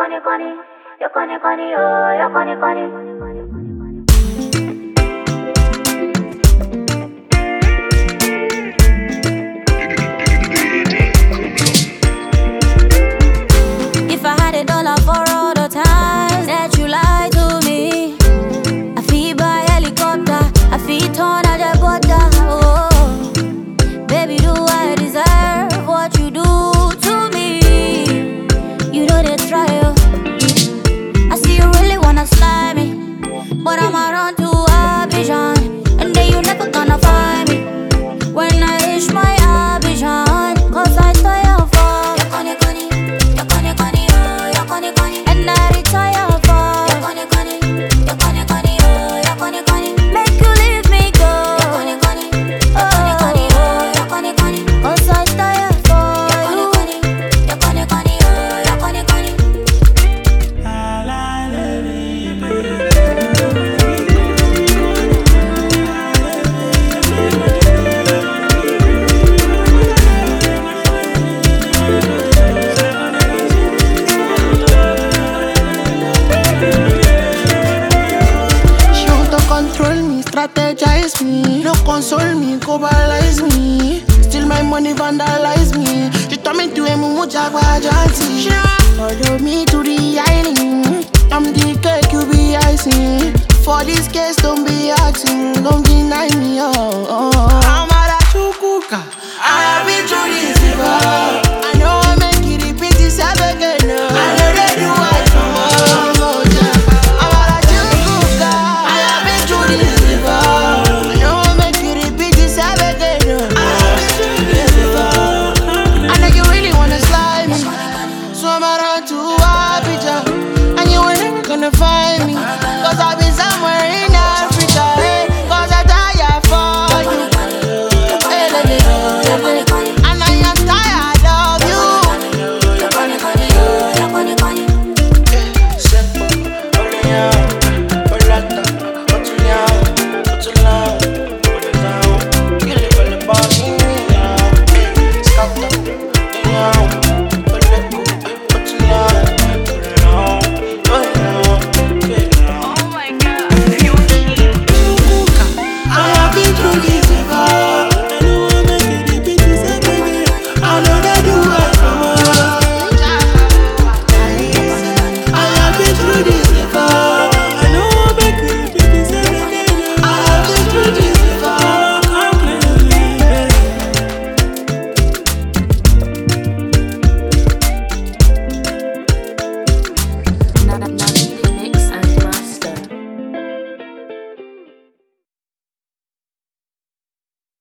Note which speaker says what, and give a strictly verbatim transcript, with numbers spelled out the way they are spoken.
Speaker 1: conny conny, you conny conny, oh, you conny conny.
Speaker 2: If I had a dollar for all the times that you lied to me, I feel by helicopter, I feel turn at the border. Oh, baby, do I deserve what you do to me? You know they try, oh. I see you really wanna slide me, but I'm around to Abidjan, and then you never gonna find me when I reach my Abidjan, cause I tire for your conny conny, your conny conny, oh, your conny conny, and I retire for your conny conny, your conny conny, oh, your conny conny, make you leave me go, your conny conny, your conny conny, oh, your conny conny, cause I tire for your conny conny, your conny conny, oh, your conny conny.
Speaker 3: Control me, strategize me, no console me, globalize me. Steal my money, vandalize me. She told me to a mumu jagwa janti.